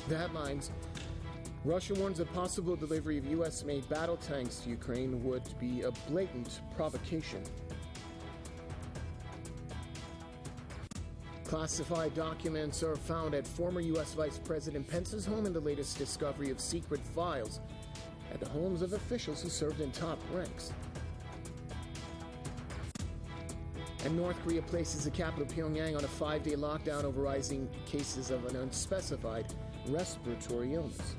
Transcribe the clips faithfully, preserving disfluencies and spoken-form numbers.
The headlines. Russia warns a possible delivery of U S-made battle tanks to Ukraine would be a blatant provocation. Classified documents are found at former U S Vice President Pence's home in the latest discovery of secret files at the homes of officials who served in top ranks. And North Korea places the capital Pyongyang on a five-day lockdown over rising cases of an unspecified respiratory illness.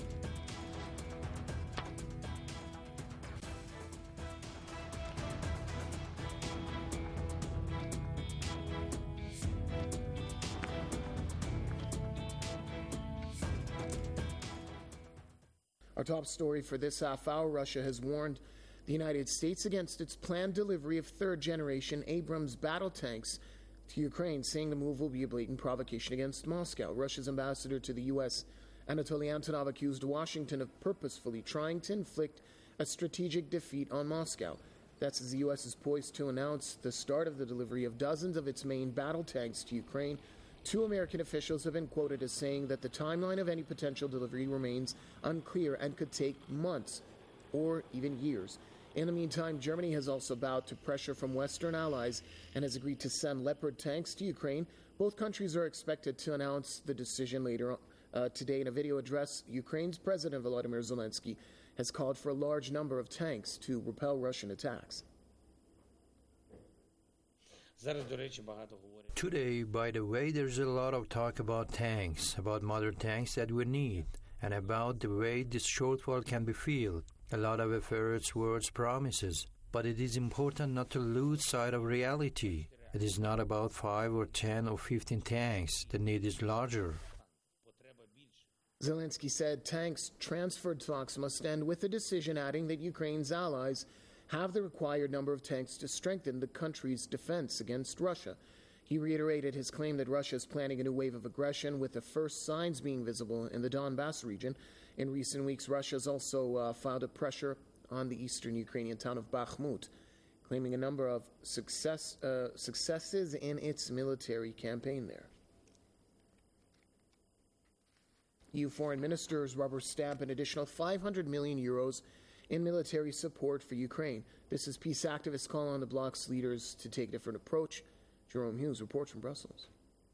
Our top story for this half hour, Russia has warned the United States against its planned delivery of third-generation Abrams battle tanks to Ukraine, saying the move will be a blatant provocation against Moscow. Russia's ambassador to the U S, Anatoly Antonov, accused Washington of purposefully trying to inflict a strategic defeat on Moscow. That's as the U S is poised to announce the start of the delivery of dozens of its main battle tanks to Ukraine. Two American officials have been quoted as saying that the timeline of any potential delivery remains unclear and could take months or even years. In the meantime, Germany has also bowed to pressure from Western allies and has agreed to send Leopard tanks to Ukraine. Both countries are expected to announce the decision later uh, today. In a video address, Ukraine's President Volodymyr Zelensky has called for a large number of tanks to repel Russian attacks. Today, by the way, there's a lot of talk about tanks, about modern tanks that we need, and about the way this shortfall can be filled. A lot of efforts, words, promises. But it is important not to lose sight of reality. It is not about five or ten or fifteen tanks. The need is larger. Zelensky said tanks transferred talks must end with a decision, adding that Ukraine's allies have the required number of tanks to strengthen the country's defense against Russia. He reiterated his claim that Russia is planning a new wave of aggression, with the first signs being visible in the Donbass region. In recent weeks, Russia has also uh, filed a pressure on the eastern Ukrainian town of Bakhmut, claiming a number of success, uh, successes in its military campaign there. E U foreign ministers rubber stamp an additional five hundred million euros in military support for Ukraine. This is peace activists calling on the bloc's leaders to take a different approach. Jerome Hughes reports from Brussels.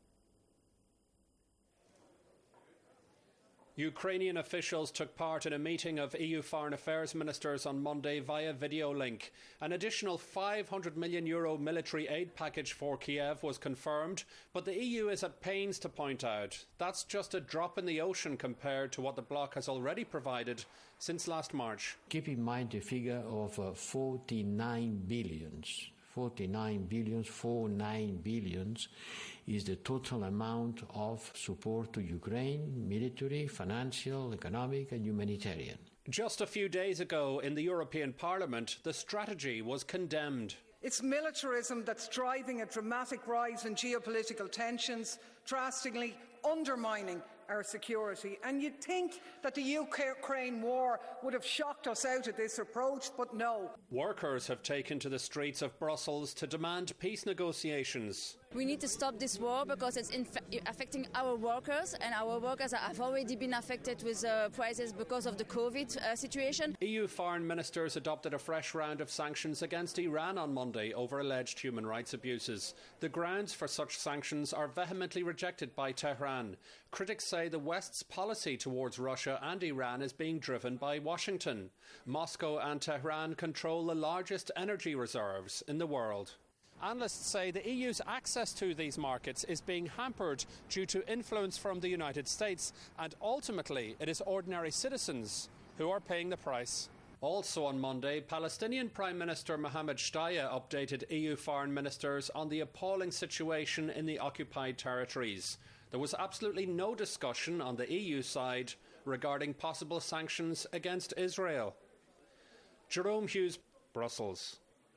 Ukrainian officials took part in a meeting of E U foreign affairs ministers on Monday via video link. An additional five hundred million euro military aid package for Kiev was confirmed, but the E U is at pains to point out that's just a drop in the ocean compared to what the bloc has already provided since last March. Keep in mind the figure of uh, forty-nine billions. forty-nine billions, forty-nine billions is the total amount of support to Ukraine, military, financial, economic and humanitarian. Just a few days ago in the European Parliament, the strategy was condemned. It's militarism that's driving a dramatic rise in geopolitical tensions, drastically undermining our security. And you'd think that the Ukraine war would have shocked us out of this approach, but no. Workers have taken to the streets of Brussels to demand peace negotiations. We need to stop this war because it's inf- affecting our workers, and our workers have already been affected with uh, prices because of the COVID uh, situation. E U foreign ministers adopted a fresh round of sanctions against Iran on Monday over alleged human rights abuses. The grounds for such sanctions are vehemently rejected by Tehran. Critics say the West's policy towards Russia and Iran is being driven by Washington. Moscow and Tehran control the largest energy reserves in the world. Analysts say the E U's access to these markets is being hampered due to influence from the United States, and ultimately it is ordinary citizens who are paying the price. Also on Monday, Palestinian Prime Minister Mohammed Shtayyeh updated E U foreign ministers on the appalling situation in the occupied territories. There was absolutely no discussion on the E U side regarding possible sanctions against Israel. Jerome Hughes, Brussels.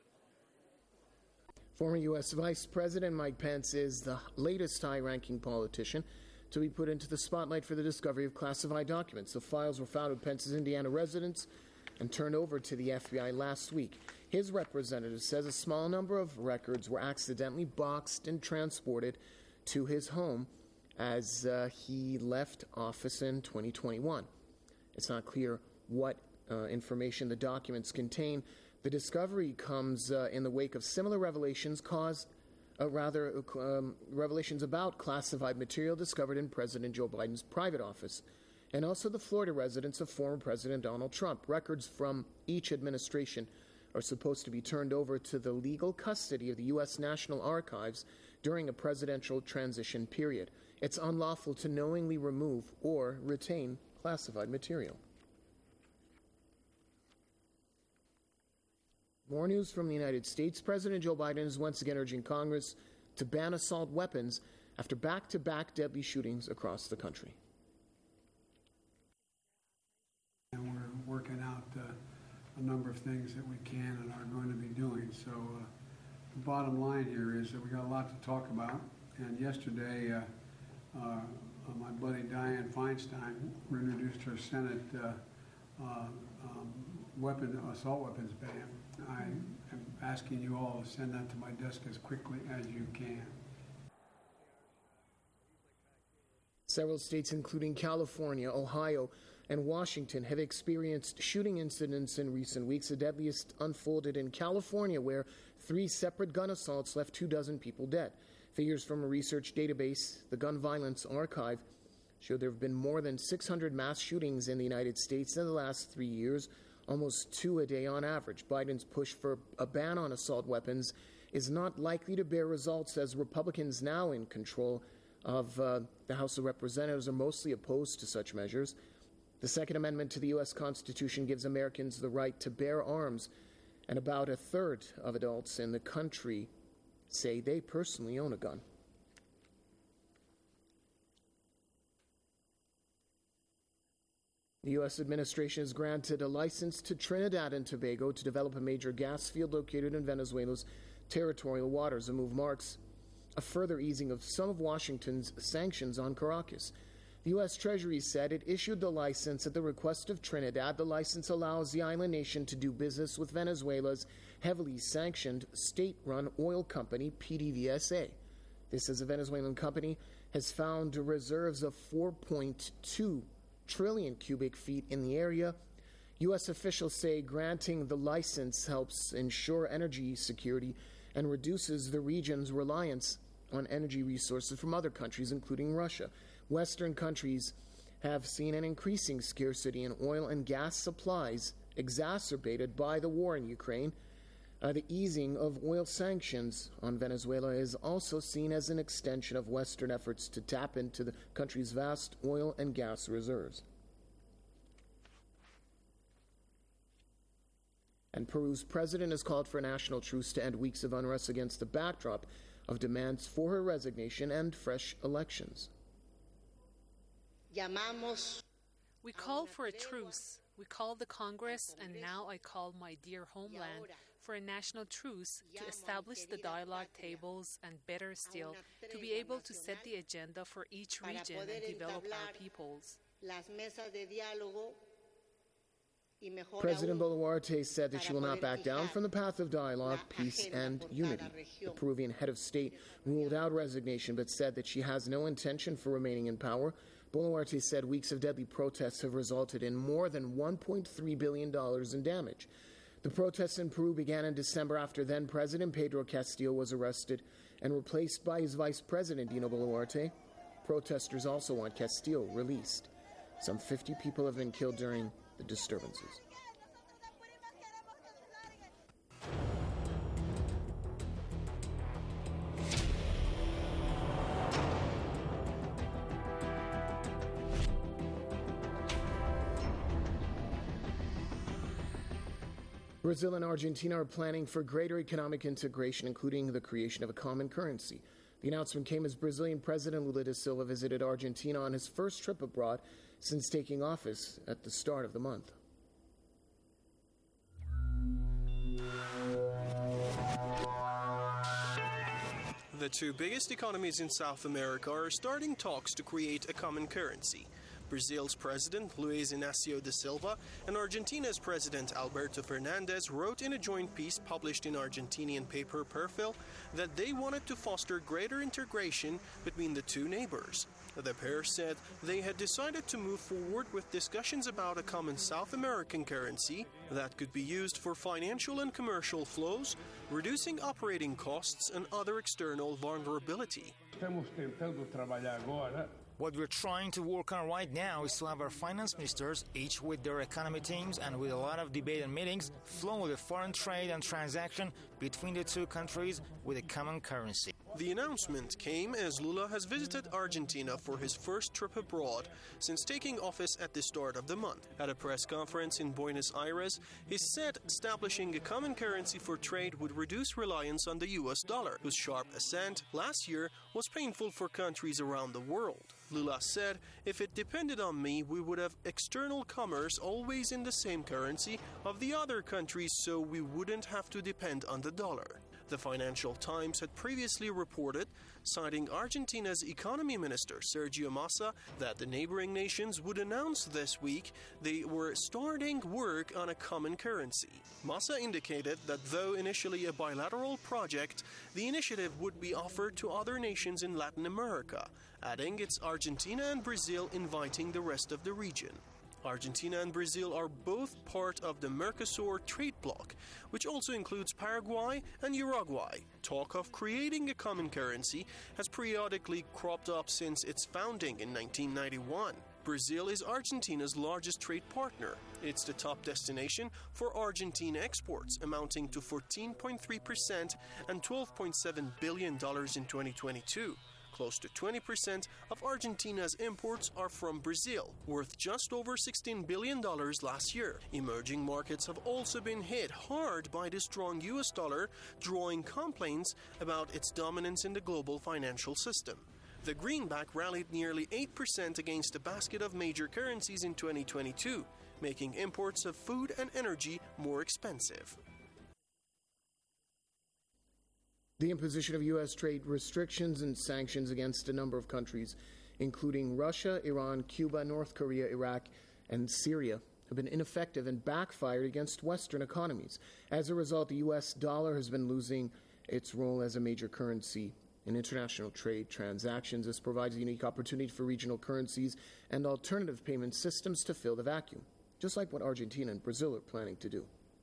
Former U S Vice President Mike Pence is the latest high-ranking politician to be put into the spotlight for the discovery of classified documents. The files were found at Pence's Indiana residence and turned over to the F B I last week. His representative says a small number of records were accidentally boxed and transported to his home as uh, he left office in twenty twenty-one. It's not clear what uh, information the documents contain. The discovery comes uh, in the wake of similar revelations caused, uh, rather, um, revelations about classified material discovered in President Joe Biden's private office, and also the Florida residence of former President Donald Trump. Records from each administration are supposed to be turned over to the legal custody of the U S National Archives during a presidential transition period. It's unlawful to knowingly remove or retain classified material. More news from the United States. President Joe Biden is once again urging Congress to ban assault weapons after back-to-back deadly shootings across the country. And we're working out uh, a number of things that we can and are going to be doing. So uh, the bottom line here is that we got a lot to talk about. And yesterday, uh, uh, my buddy Dianne Feinstein introduced her Senate uh, uh, um, weapon assault weapons ban. I am asking you all to send that to my desk as quickly as you can. Several states, including California, Ohio, and Washington, have experienced shooting incidents in recent weeks. The deadliest unfolded in California, where three separate gun assaults left two dozen people dead. Figures from a research database, the Gun Violence Archive, show there have been more than six hundred mass shootings in the United States in the last three years, almost two a day on average. Biden's push for a ban on assault weapons is not likely to bear results, as Republicans now in control of uh, the House of Representatives are mostly opposed to such measures. The Second Amendment to the U S Constitution gives Americans the right to bear arms, and about a third of adults in the country say they personally own a gun. The U S administration has granted a license to Trinidad and Tobago to develop a major gas field located in Venezuela's territorial waters. The move marks a further easing of some of Washington's sanctions on Caracas. The U S Treasury said it issued the license at the request of Trinidad. The license allows the island nation to do business with Venezuela's heavily sanctioned state-run oil company, P D V S A. This, as a Venezuelan company, has found reserves of four point two trillion cubic feet in the area. U S officials say granting the license helps ensure energy security and reduces the region's reliance on energy resources from other countries, including Russia. Western countries have seen an increasing scarcity in oil and gas supplies, exacerbated by the war in Ukraine. Uh, the easing of oil sanctions on Venezuela is also seen as an extension of Western efforts to tap into the country's vast oil and gas reserves. And Peru's president has called for a national truce to end weeks of unrest against the backdrop of demands for her resignation and fresh elections. We call for a truce. We call the Congress, and now I call my dear homeland, for a national truce to establish the dialogue tables, and better still, to be able to set the agenda for each region and develop our peoples. President Boluarte said that she will not back down from the path of dialogue, peace, and unity. The Peruvian head of state ruled out resignation, but said that she has no intention for remaining in power. Boluarte said weeks of deadly protests have resulted in more than one point three billion dollars in damage. The protests in Peru began in December after then-President Pedro Castillo was arrested and replaced by his vice president, Dino Boluarte. Protesters also want Castillo released. Some fifty people have been killed during the disturbances. Brazil and Argentina are planning for greater economic integration, including the creation of a common currency. The announcement came as Brazilian President Lula da Silva visited Argentina on his first trip abroad since taking office at the start of the month. The two biggest economies in South America are starting talks to create a common currency. Brazil's President Luiz Inácio da Silva and Argentina's President Alberto Fernandez wrote in a joint piece published in Argentinian paper Perfil that they wanted to foster greater integration between the two neighbors. The pair said they had decided to move forward with discussions about a common South American currency that could be used for financial and commercial flows, reducing operating costs and other external vulnerability. What we're trying to work on right now is to have our finance ministers, each with their economy teams and with a lot of debate and meetings, flow the foreign trade and transaction between the two countries with a common currency. The announcement came as Lula has visited Argentina for his first trip abroad since taking office at the start of the month. At a press conference in Buenos Aires, he said establishing a common currency for trade would reduce reliance on the U S dollar, whose sharp ascent last year was painful for countries around the world. Lula said, "If it depended on me, we would have external commerce always in the same currency of the other countries so we wouldn't have to depend on the dollar." The Financial Times had previously reported, citing Argentina's economy minister Sergio Massa, that the neighboring nations would announce this week they were starting work on a common currency. Massa indicated that though initially a bilateral project, the initiative would be offered to other nations in Latin America, adding it's Argentina and Brazil inviting the rest of the region. Argentina and Brazil are both part of the Mercosur trade bloc, which also includes Paraguay and Uruguay. Talk of creating a common currency has periodically cropped up since its founding in nineteen ninety-one. Brazil is Argentina's largest trade partner. It's the top destination for Argentine exports, amounting to fourteen point three percent and twelve point seven billion dollars in twenty twenty-two. Close to twenty percent of Argentina's imports are from Brazil, worth just over sixteen billion dollars last year. Emerging markets have also been hit hard by the strong U S dollar, drawing complaints about its dominance in the global financial system. The greenback rallied nearly eight percent against a basket of major currencies in twenty twenty-two, making imports of food and energy more expensive. The imposition of U S trade restrictions and sanctions against a number of countries, including Russia, Iran, Cuba, North Korea, Iraq, and Syria, have been ineffective and backfired against Western economies. As a result, the U S dollar has been losing its role as a major currency in international trade transactions. This provides a unique opportunity for regional currencies and alternative payment systems to fill the vacuum, just like what Argentina and Brazil are planning to do.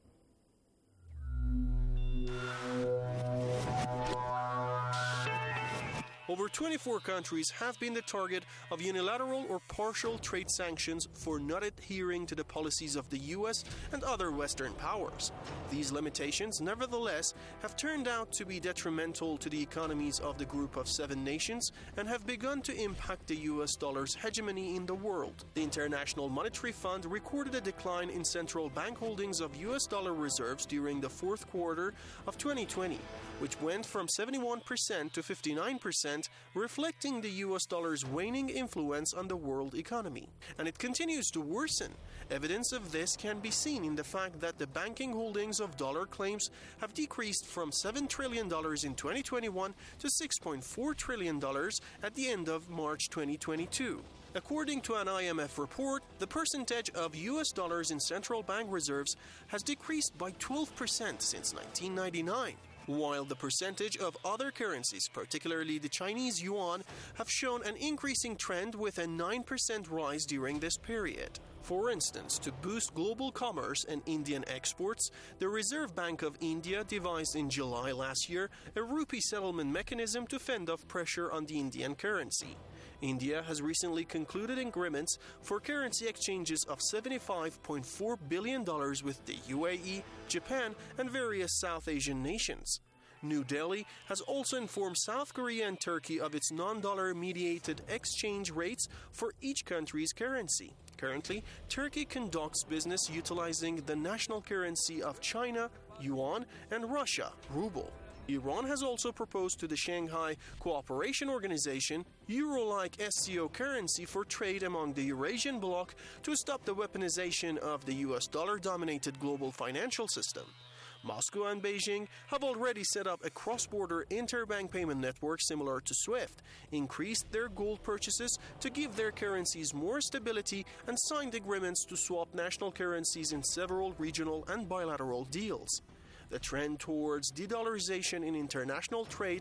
Over twenty-four countries have been the target of unilateral or partial trade sanctions for not adhering to the policies of the U S and other Western powers. These limitations, nevertheless, have turned out to be detrimental to the economies of the group of seven nations and have begun to impact the U S dollar's hegemony in the world. The International Monetary Fund recorded a decline in central bank holdings of U S dollar reserves during the fourth quarter of twenty twenty, which went from seventy-one percent to fifty-nine percent, reflecting the U S dollar's waning influence on the world economy. And it continues to worsen. Evidence of this can be seen in the fact that the banking holdings of dollar claims have decreased from seven trillion dollars in twenty twenty-one to six point four trillion dollars at the end of March twenty twenty-two. According to an I M F report, the percentage of U S dollars in central bank reserves has decreased by twelve percent since nineteen ninety-nine. While the percentage of other currencies, particularly the Chinese yuan, have shown an increasing trend with a nine percent rise during this period. For instance, to boost global commerce and Indian exports, the Reserve Bank of India devised in July last year a rupee settlement mechanism to fend off pressure on the Indian currency. India has recently concluded agreements for currency exchanges of seventy-five point four billion dollars with the U A E, Japan, and various South Asian nations. New Delhi has also informed South Korea and Turkey of its non-dollar mediated exchange rates for each country's currency. Currently, Turkey conducts business utilizing the national currency of China, yuan, and Russia, ruble. Iran has also proposed to the Shanghai Cooperation Organization euro-like S C O currency for trade among the Eurasian bloc to stop the weaponization of the U S dollar-dominated global financial system. Moscow and Beijing have already set up a cross-border interbank payment network similar to SWIFT, increased their gold purchases to give their currencies more stability, and signed agreements to swap national currencies in several regional and bilateral deals. The trend towards de-dollarization in international trade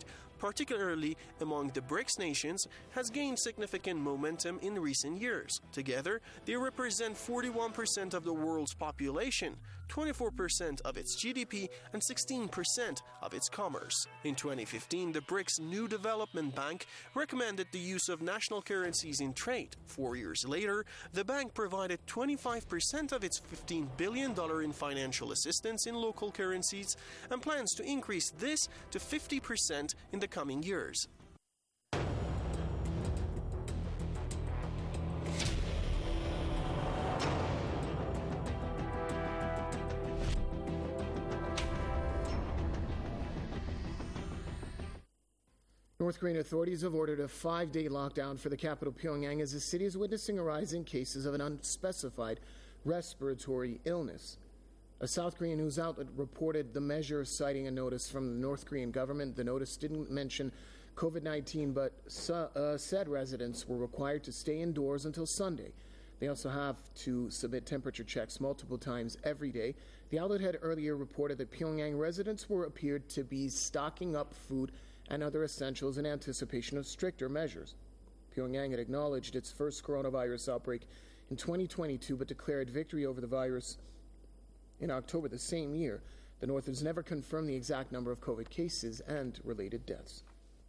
particularly among the BRICS nations, has gained significant momentum in recent years. Together, they represent forty-one percent of the world's population, twenty-four percent of its G D P, and sixteen percent of its commerce. In twenty fifteen, the BRICS New Development Bank recommended the use of national currencies in trade. Four years later, the bank provided twenty-five percent of its fifteen billion dollars in financial assistance in local currencies and plans to increase this to fifty percent in the coming years. North Korean authorities have ordered a five-day lockdown for the capital Pyongyang as the city is witnessing a rise in cases of an unspecified respiratory illness. A South Korean news outlet reported the measure, citing a notice from the North Korean government. The notice didn't mention COVID nineteen, but uh, said residents were required to stay indoors until Sunday. They also have to submit temperature checks multiple times every day. The outlet had earlier reported that Pyongyang residents were appeared to be stocking up food and other essentials in anticipation of stricter measures. Pyongyang had acknowledged its first coronavirus outbreak in twenty twenty-two, but declared victory over the virus in October the same year. The North has never confirmed the exact number of COVID cases and related deaths.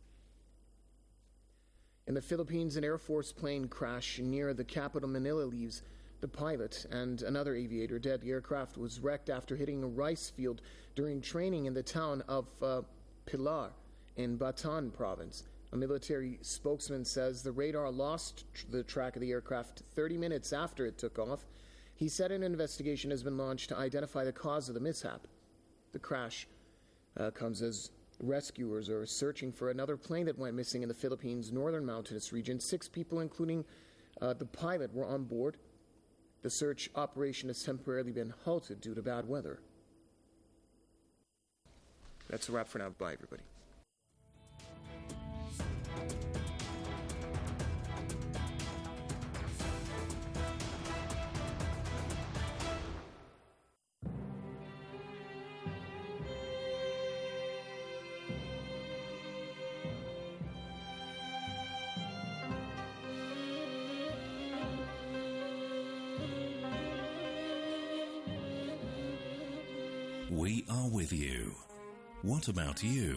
In the Philippines, an Air Force plane crash near the capital Manila leaves the pilot and another aviator dead. The aircraft was wrecked after hitting a rice field during training in the town of uh, Pilar in Bataan province. A military spokesman says the radar lost tr- the track of the aircraft thirty minutes after it took off. He said an investigation has been launched to identify the cause of the mishap. The crash uh, comes as rescuers are searching for another plane that went missing in the Philippines' northern mountainous region. Six people, including uh, the pilot, were on board. The search operation has temporarily been halted due to bad weather. That's a wrap for now. Bye, everybody. We are with you. What about you?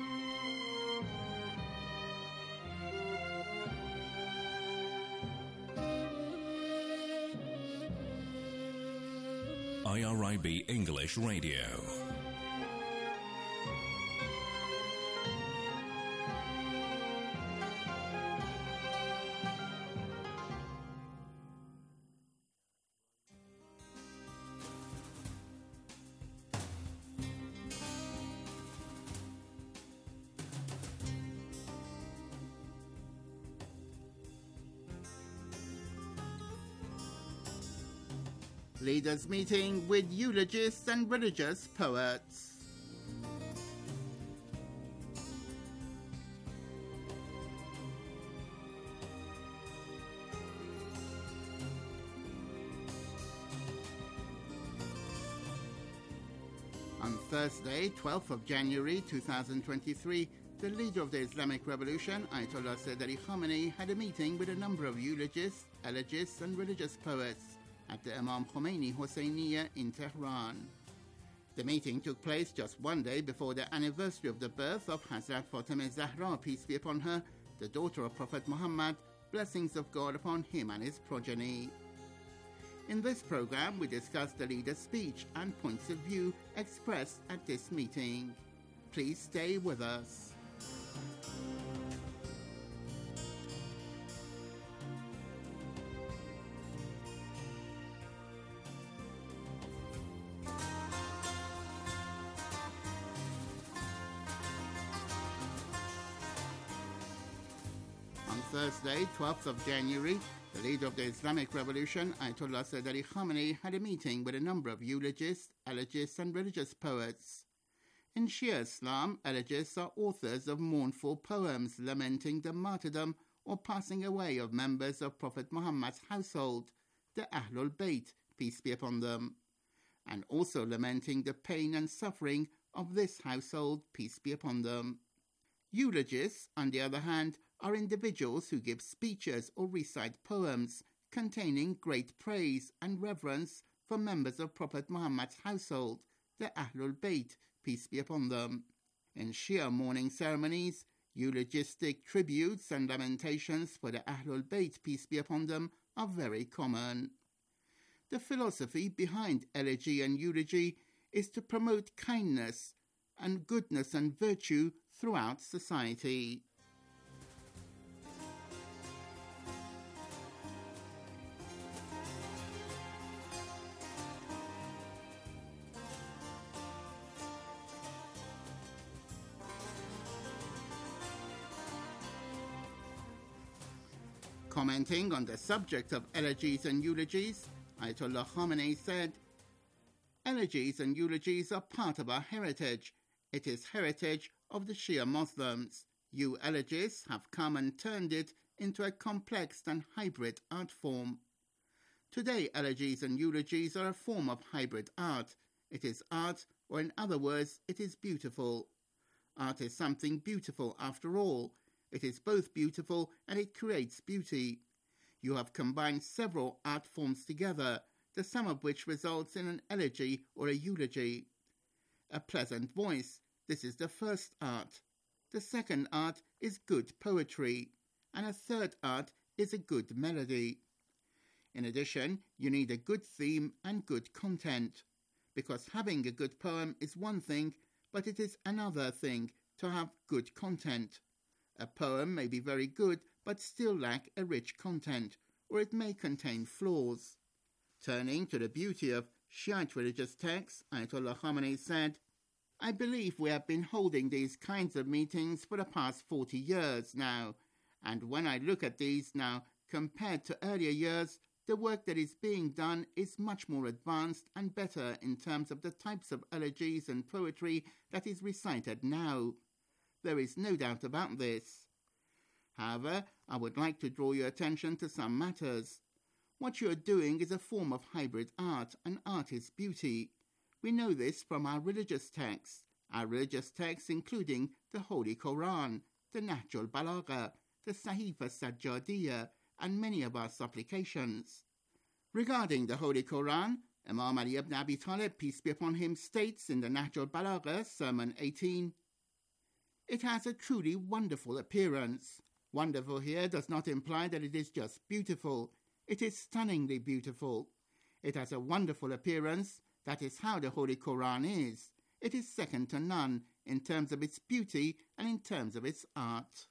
I R I B English Radio. Leaders meeting with eulogists and religious poets. On Thursday, twelfth of January two thousand twenty-three, the leader of the Islamic Revolution, Ayatollah Sayyid Ali Khamenei, had a meeting with a number of eulogists, elegists and religious poets at the Imam Khomeini Hosseiniya in Tehran. The meeting took place just one day before the anniversary of the birth of Hazrat Fatimah Zahra, peace be upon her, the daughter of Prophet Muhammad, blessings of God upon him and his progeny. In this program, we discussed the leader's speech and points of view expressed at this meeting. Please stay with us. Thursday, twelfth of January, the leader of the Islamic Revolution, Ayatollah Sayyid Ali Khamenei, had a meeting with a number of eulogists, elegists and religious poets. In Shia Islam, elegists are authors of mournful poems lamenting the martyrdom or passing away of members of Prophet Muhammad's household, the Ahlul Bayt, peace be upon them, and also lamenting the pain and suffering of this household, peace be upon them. Eulogists, on the other hand, are individuals who give speeches or recite poems containing great praise and reverence for members of Prophet Muhammad's household, the Ahlul Bayt, peace be upon them. In Shia mourning ceremonies, eulogistic tributes and lamentations for the Ahlul Bayt, peace be upon them, are very common. The philosophy behind elegy and eulogy is to promote kindness and goodness and virtue throughout society. Commenting on the subject of elegies and eulogies, Ayatollah Khamenei said, "Elegies and eulogies are part of our heritage. It is heritage of the Shia Muslims. You elegists have come and turned it into a complex and hybrid art form. Today, elegies and eulogies are a form of hybrid art. It is art, or in other words, it is beautiful. Art is something beautiful after all. It is both beautiful and it creates beauty. You have combined several art forms together, the sum of which results in an elegy or a eulogy. A pleasant voice, this is the first art. The second art is good poetry, and a third art is a good melody. In addition, you need a good theme and good content, because having a good poem is one thing, but it is another thing to have good content. A poem may be very good, but still lack a rich content, or it may contain flaws. Turning to the beauty of Shiite religious texts, Ayatollah Khamenei said, "I believe we have been holding these kinds of meetings for the past forty years now, and when I look at these now compared to earlier years, the work that is being done is much more advanced and better in terms of the types of elegies and poetry that is recited now. There is no doubt about this. However, I would like to draw your attention to some matters. What you are doing is a form of hybrid art, and art is beauty. We know this from our religious texts, our religious texts including the Holy Quran, the Nahjul Balagha, the Sahifa Sajjadiyya, and many of our supplications. Regarding the Holy Quran, Imam Ali ibn Abi Talib, peace be upon him, states in the Nahjul Balagha, Sermon eighteen, "It has a truly wonderful appearance. Wonderful here does not imply that it is just beautiful. It is stunningly beautiful. It has a wonderful appearance. That is how the Holy Quran is. It is second to none in terms of its beauty and in terms of its art."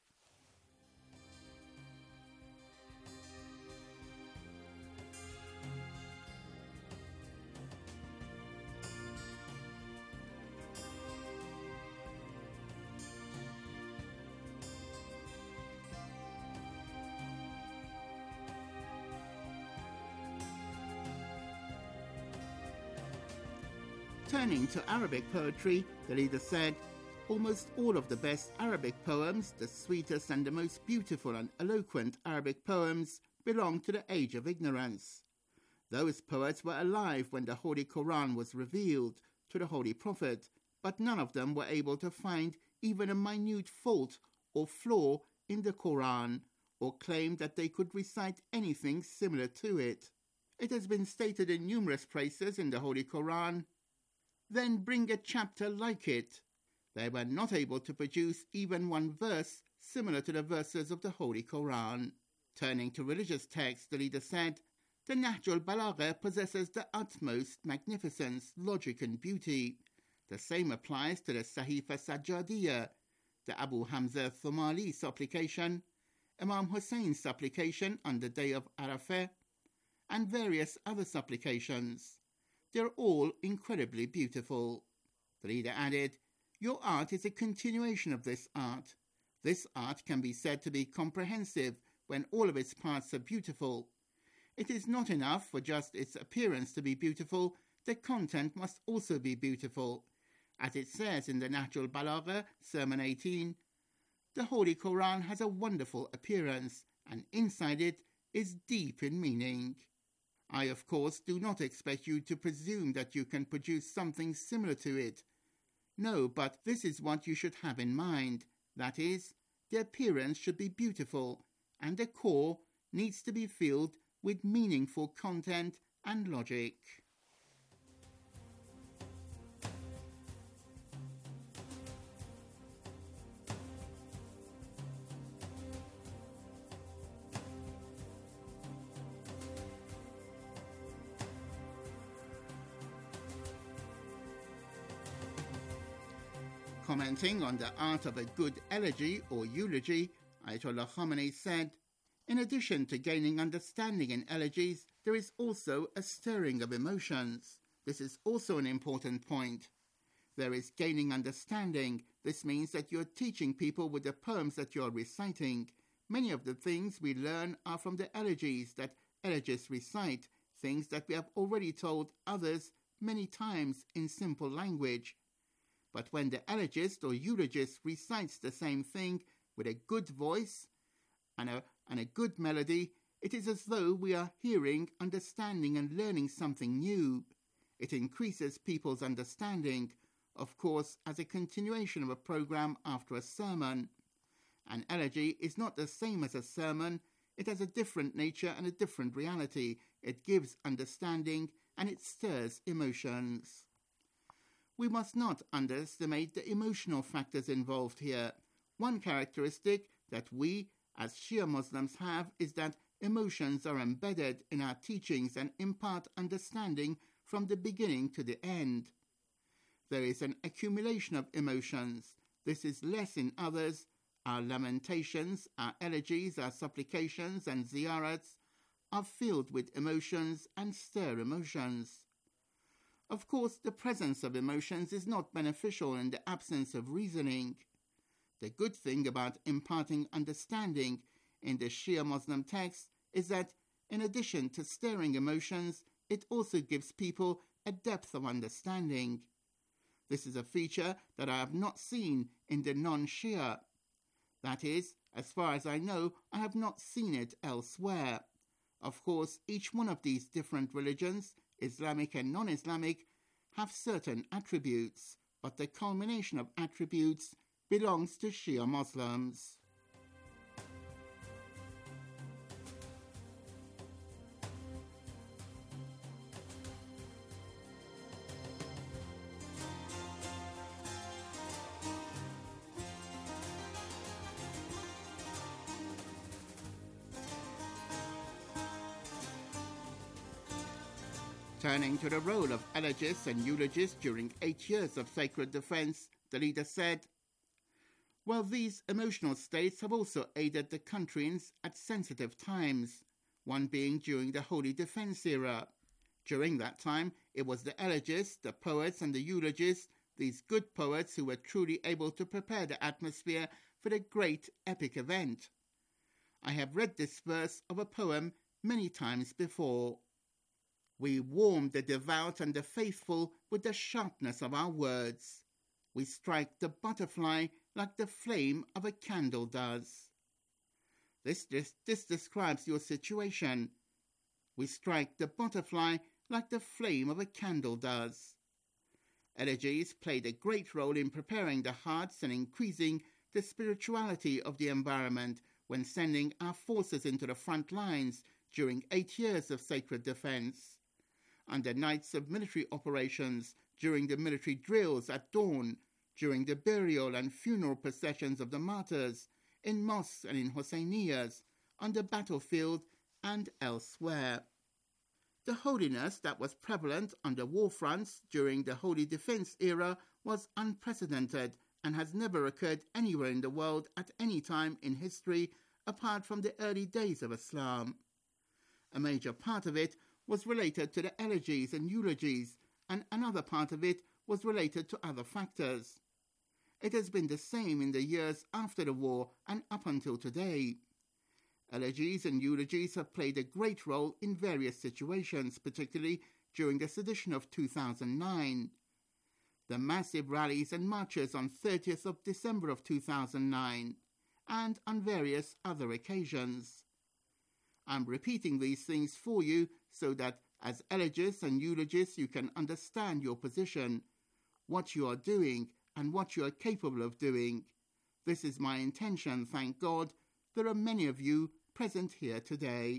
Turning to Arabic poetry, the leader said, "Almost all of the best Arabic poems, the sweetest and the most beautiful and eloquent Arabic poems, belong to the age of ignorance. Those poets were alive when the Holy Quran was revealed to the Holy Prophet, but none of them were able to find even a minute fault or flaw in the Quran, or claim that they could recite anything similar to it. It has been stated in numerous places in the Holy Quran, 'Then bring a chapter like it.' They were not able to produce even one verse similar to the verses of the Holy Quran." Turning to religious texts, the leader said, "The Nahjul Balagha possesses the utmost magnificence, logic and beauty. The same applies to the Sahifa Sajjadiyya, the Abu Hamza Thumali supplication, Imam Hussein's supplication on the day of Arafah, and various other supplications. They're all incredibly beautiful." The leader added, "Your art is a continuation of this art. This art can be said to be comprehensive when all of its parts are beautiful. It is not enough for just its appearance to be beautiful, the content must also be beautiful. As it says in the Nahjul Balagha, Sermon eighteen, the Holy Quran has a wonderful appearance, and inside it is deep in meaning. I, of course, do not expect you to presume that you can produce something similar to it. No, but this is what you should have in mind. That is, the appearance should be beautiful and the core needs to be filled with meaningful content and logic. Commenting on the art of a good elegy or eulogy, Ayatollah Khamenei said, "In addition to gaining understanding in elegies, there is also a stirring of emotions. This is also an important point. There is gaining understanding. This means that you're teaching people with the poems that you're reciting. Many of the things we learn are from the elegies that elegists recite, things that we have already told others many times in simple language. But when the elegist or eulogist recites the same thing with a good voice and a, and a good melody, it is as though we are hearing, understanding and learning something new. It increases people's understanding, of course, as a continuation of a program after a sermon. An elegy is not the same as a sermon. It has a different nature and a different reality. It gives understanding and it stirs emotions. We must not underestimate the emotional factors involved here. One characteristic that we, as Shia Muslims, have is that emotions are embedded in our teachings and impart understanding from the beginning to the end. There is an accumulation of emotions. This is less in others. Our lamentations, our elegies, our supplications and ziyarats are filled with emotions and stir emotions. Of course, the presence of emotions is not beneficial in the absence of reasoning. The good thing about imparting understanding in the Shia Muslim text is that, in addition to stirring emotions, it also gives people a depth of understanding. This is a feature that I have not seen in the non-Shia. That is, as far as I know, I have not seen it elsewhere. Of course, each one of these different religions, Islamic and non-Islamic, have certain attributes, but the culmination of attributes belongs to Shia Muslims. Turning to the role of elegists and eulogists during eight years of sacred defense, the leader said, "Well, these emotional states have also aided the countries at sensitive times, one being during the Holy Defense era. During that time, it was the elegists, the poets and the eulogists, these good poets who were truly able to prepare the atmosphere for the great epic event. I have read this verse of a poem many times before. We warm the devout and the faithful with the sharpness of our words. We strike the butterfly like the flame of a candle does." This, this, this describes your situation. We strike the butterfly like the flame of a candle does. Elegies played a great role in preparing the hearts and increasing the spirituality of the environment when sending our forces into the front lines during eight years of sacred defense. Under nights of military operations, during the military drills at dawn, during the burial and funeral processions of the martyrs, in mosques and in Husseyniyas, on the battlefield and elsewhere. The holiness that was prevalent on the war fronts during the Holy Defense era was unprecedented and has never occurred anywhere in the world at any time in history apart from the early days of Islam. A major part of it was related to the elegies and eulogies, and another part of it was related to other factors. It has been the same in the years after the war and up until today. Elegies and eulogies have played a great role in various situations, particularly during the sedition of two thousand nine. The massive rallies and marches on thirtieth of December of two thousand nine, and on various other occasions. I'm repeating these things for you so that as elegists and eulogists you can understand your position, what you are doing and what you are capable of doing. This is my intention, thank God. There are many of you present here today.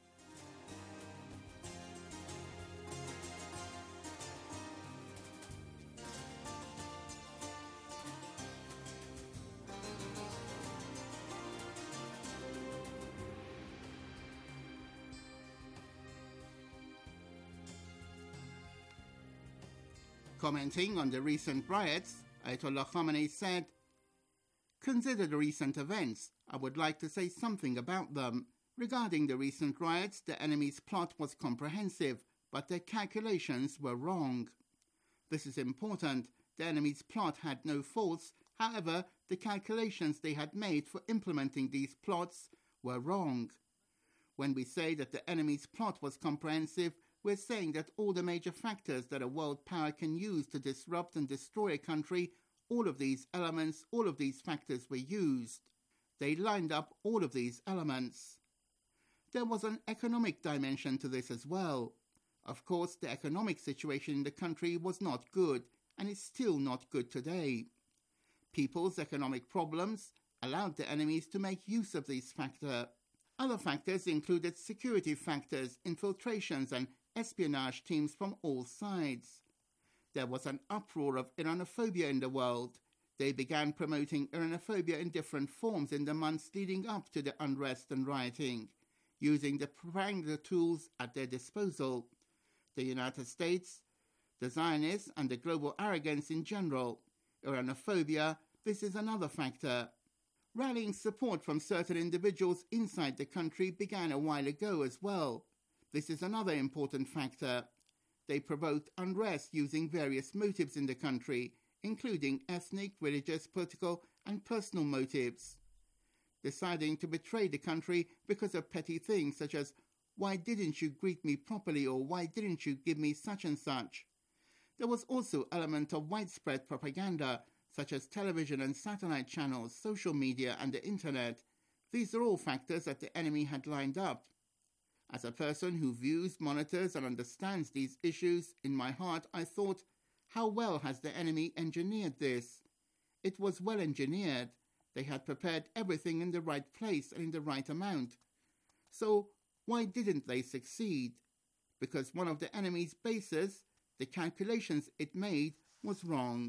Commenting on the recent riots, Ayatollah Khamenei said, "Consider the recent events. I would like to say something about them. Regarding the recent riots, the enemy's plot was comprehensive, but their calculations were wrong. This is important. The enemy's plot had no faults. However, the calculations they had made for implementing these plots were wrong. When we say that the enemy's plot was comprehensive, we're saying that all the major factors that a world power can use to disrupt and destroy a country, all of these elements, all of these factors were used. They lined up all of these elements. There was an economic dimension to this as well. Of course, the economic situation in the country was not good, and it's still not good today. People's economic problems allowed the enemies to make use of these factors. Other factors included security factors, infiltrations, and espionage teams from all sides. There was an uproar of Iranophobia in the world. They began promoting Iranophobia in different forms in the months leading up to the unrest and rioting, using the propaganda tools at their disposal. The United States, the Zionists, and the global arrogance in general. Iranophobia, this is another factor. Rallying support from certain individuals inside the country began a while ago as well. This is another important factor. They provoked unrest using various motives in the country, including ethnic, religious, political, and personal motives. Deciding to betray the country because of petty things such as, "Why didn't you greet me properly?" or "Why didn't you give me such and such?" There was also element of widespread propaganda, such as television and satellite channels, social media, and the internet. These are all factors that the enemy had lined up. As a person who views, monitors, and understands these issues, in my heart I thought, how well has the enemy engineered this? It was well engineered. They had prepared everything in the right place and in the right amount. So why didn't they succeed? Because one of the enemy's bases, the calculations it made, was wrong.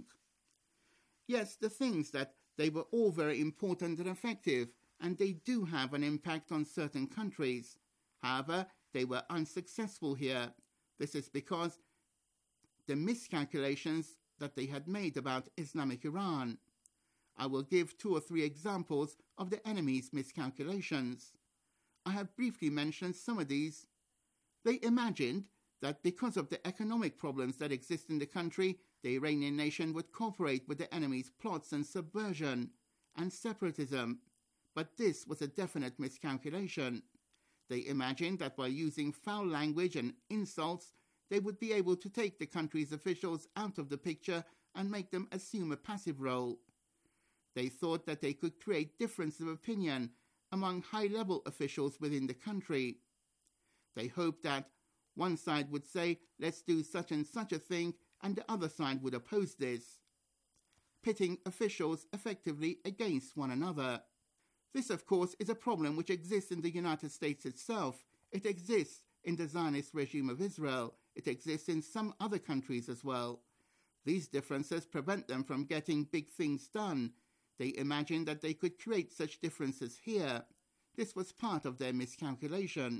Yes, the things that they were all very important and effective, and they do have an impact on certain countries. However, they were unsuccessful here. This is because the miscalculations that they had made about Islamic Iran. I will give two or three examples of the enemy's miscalculations. I have briefly mentioned some of these. They imagined that because of the economic problems that exist in the country, the Iranian nation would cooperate with the enemy's plots and subversion and separatism. But this was a definite miscalculation. They imagined that by using foul language and insults, they would be able to take the country's officials out of the picture and make them assume a passive role. They thought that they could create difference of opinion among high-level officials within the country. They hoped that one side would say, "Let's do such and such a thing," and the other side would oppose this, pitting officials effectively against one another. This, of course, is a problem which exists in the United States itself. It exists in the Zionist regime of Israel. It exists in some other countries as well. These differences prevent them from getting big things done. They imagined that they could create such differences here. This was part of their miscalculation.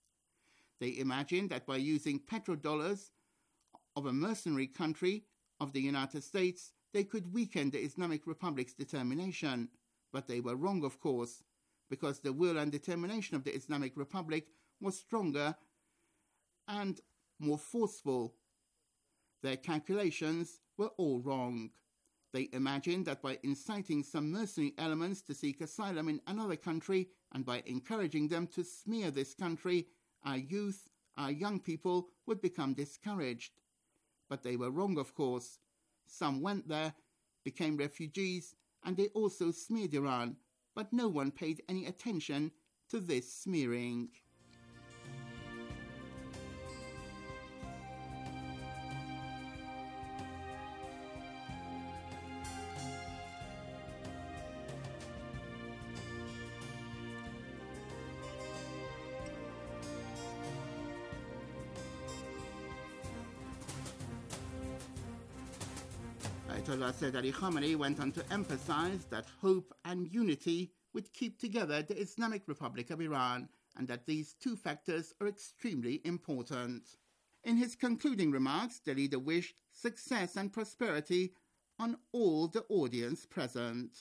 They imagined that by using petrodollars of a mercenary country of the United States, they could weaken the Islamic Republic's determination. But they were wrong, of course, because the will and determination of the Islamic Republic was stronger and more forceful. Their calculations were all wrong. They imagined that by inciting some mercenary elements to seek asylum in another country and by encouraging them to smear this country, our youth, our young people would become discouraged. But they were wrong, of course. Some went there, became refugees, and they also smeared Iran, but no one paid any attention to this smearing. Ayatollah Said Ali Khamenei went on to emphasize that hope and unity would keep together the Islamic Republic of Iran and that these two factors are extremely important. In his concluding remarks, the leader wished success and prosperity on all the audience present.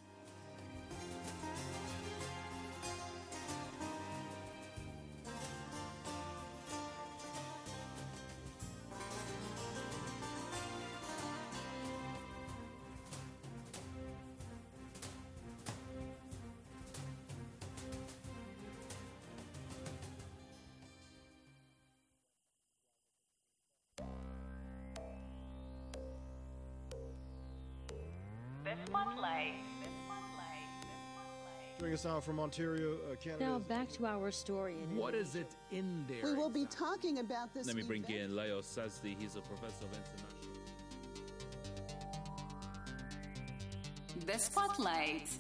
Joining us now from Ontario, uh, Canada. Now back to our story. In what is it in there? We will be talking about this. Let me bring event. in Leo Sazdi. He's a professor of international. The Spotlight.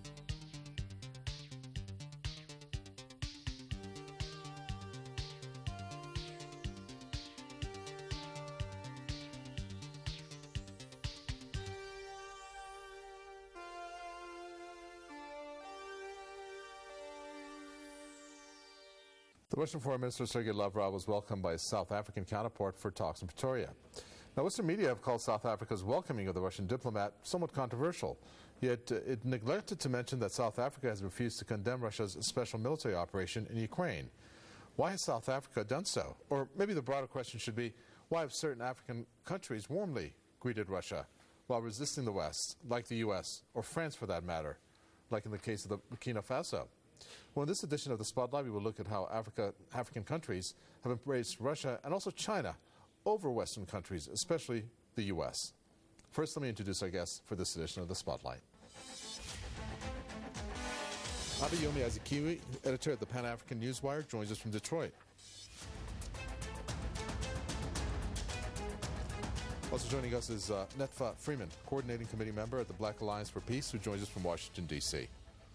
The Russian Foreign Minister Sergei Lavrov was welcomed by his South African counterpart for talks in Pretoria. Now, Western media have called South Africa's welcoming of the Russian diplomat somewhat controversial, yet uh, it neglected to mention that South Africa has refused to condemn Russia's special military operation in Ukraine. Why has South Africa done so? Or maybe the broader question should be, why have certain African countries warmly greeted Russia while resisting the West, like the U S, or France for that matter, like in the case of the Burkina Faso? Well, in this edition of The Spotlight, we will look at how Africa, African countries have embraced Russia and also China over Western countries, especially the U S. First, let me introduce our guests for this edition of The Spotlight. Abayomi Azikiwe, editor at the Pan-African Newswire, joins us from Detroit. Also joining us is uh, Netfa Freeman, coordinating committee member at the Black Alliance for Peace, who joins us from Washington, D C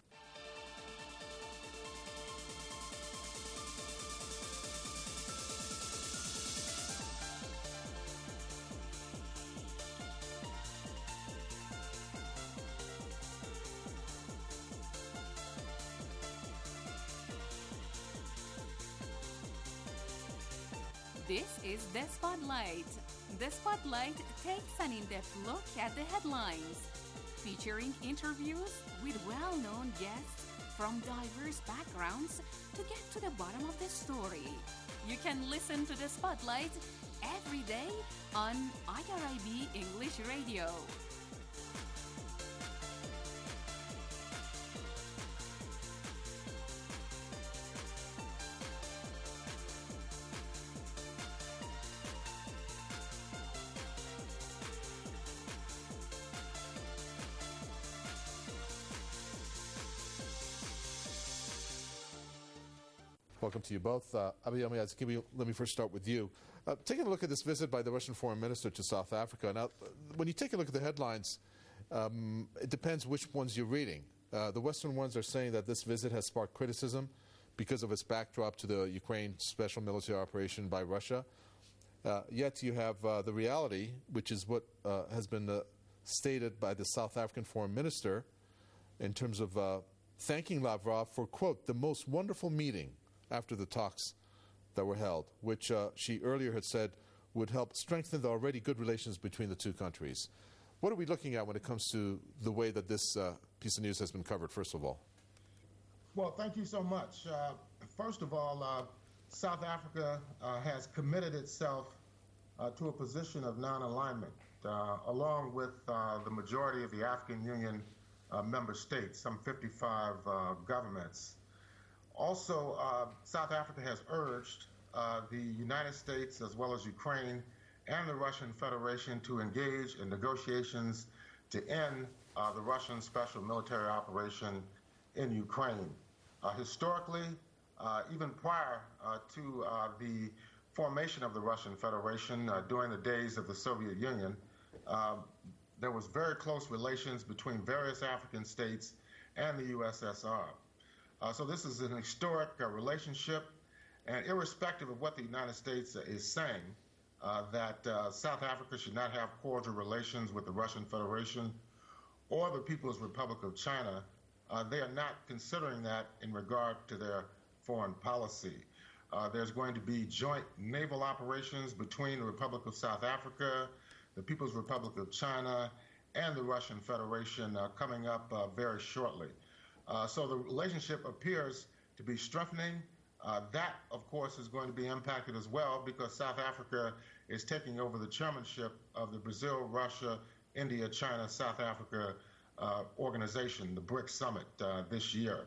This is The Spotlight. The Spotlight takes an in-depth look at the headlines, featuring interviews with well-known guests from diverse backgrounds to get to the bottom of the story. You can listen to The Spotlight every day on I R I B English Radio. Welcome to you both. Uh, Abayomi Azikiwe, let me first start with you. Uh, taking a look at this visit by the Russian foreign minister to South Africa. Now, when you take a look at the headlines, um, it depends which ones you're reading. Uh, the Western ones are saying that this visit has sparked criticism because of its backdrop to the Ukraine special military operation by Russia. Uh, yet you have uh, the reality, which is what uh, has been uh, stated by the South African foreign minister in terms of uh, thanking Lavrov for, quote, the most wonderful meeting after the talks that were held, which uh, she earlier had said would help strengthen the already good relations between the two countries. What are we looking at when it comes to the way that this uh, piece of news has been covered, first of all? Well, thank you so much. Uh, first of all, uh, South Africa uh, has committed itself uh, to a position of non-alignment, uh, along with uh, the majority of the African Union uh, member states, some fifty-five uh, governments. Also, uh, South Africa has urged uh, the United States, as well as Ukraine and the Russian Federation, to engage in negotiations to end uh, the Russian special military operation in Ukraine. Uh, historically, uh, even prior uh, to uh, the formation of the Russian Federation uh, during the days of the Soviet Union, uh, there was very close relations between various African states and the U S S R. Uh, so this is an historic uh, relationship, and irrespective of what the United States uh, is saying, uh, that uh, South Africa should not have cordial relations with the Russian Federation or the People's Republic of China. Uh, they are not considering that in regard to their foreign policy. Uh, there's going to be joint naval operations between the Republic of South Africa, the People's Republic of China, and the Russian Federation uh, coming up uh, very shortly. Uh, so the relationship appears to be strengthening. Uh, that, of course, is going to be impacted as well because South Africa is taking over the chairmanship of the Brazil, Russia, India, China, South Africa uh, organization, the BRICS Summit, uh, this year.